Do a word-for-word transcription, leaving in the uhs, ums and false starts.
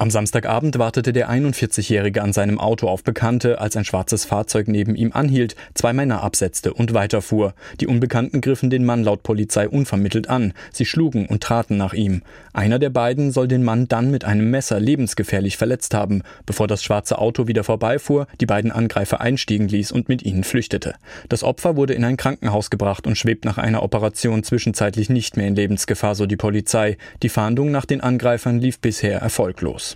Am Samstagabend wartete der einundvierzigjährige an seinem Auto auf Bekannte, als ein schwarzes Fahrzeug neben ihm anhielt, zwei Männer absetzte und weiterfuhr. Die Unbekannten griffen den Mann laut Polizei unvermittelt an. Sie schlugen und traten nach ihm. Einer der beiden soll den Mann dann mit einem Messer lebensgefährlich verletzt haben, bevor das schwarze Auto wieder vorbeifuhr, die beiden Angreifer einstiegen ließ und mit ihnen flüchtete. Das Opfer wurde in ein Krankenhaus gebracht und schwebt nach einer Operation zwischenzeitlich nicht mehr in Lebensgefahr, so die Polizei. Die Fahndung nach den Angreifern lief bisher erfolglos.